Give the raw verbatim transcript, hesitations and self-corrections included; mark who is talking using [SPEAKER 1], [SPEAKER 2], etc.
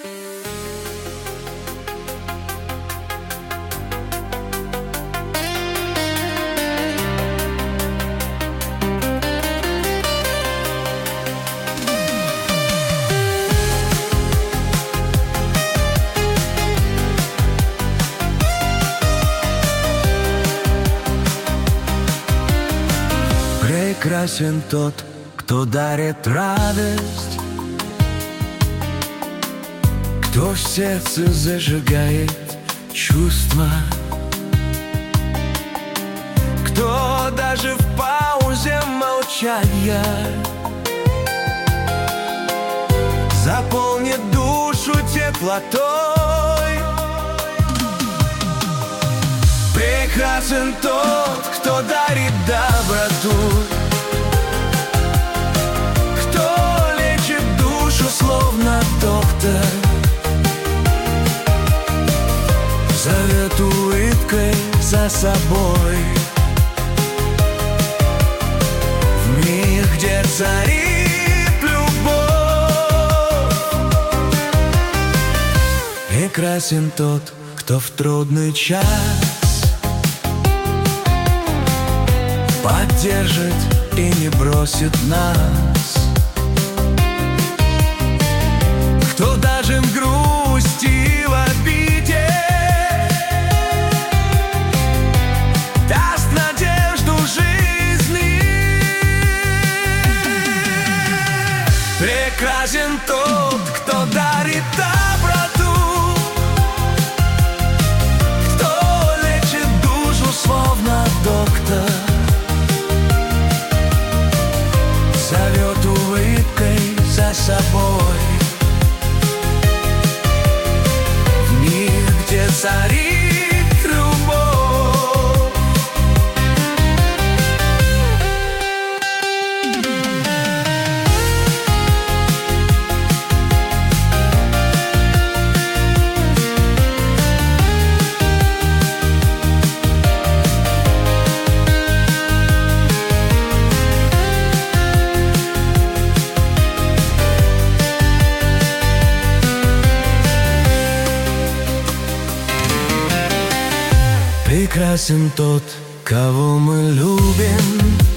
[SPEAKER 1] Прекрасен тот, кто дарит радость, кто в сердце зажигает чувства, кто даже в паузе молчания заполнит душу теплотой. Прекрасен тот, кто дарит доброту, кто лечит душу словно доктор, зовет улыбкой за собой в мир, где царит любовь. Прекрасен тот, кто в трудный час поддержит и не бросит нас, кто даже в грусти и в обиде даст надежду жизни. Прекрасен тот, кто дарит доброту, кто лечит душу словно доктор, зовет улыбкой за собой в мир, где царит любовь. Прекрасен тот, кого мы любим,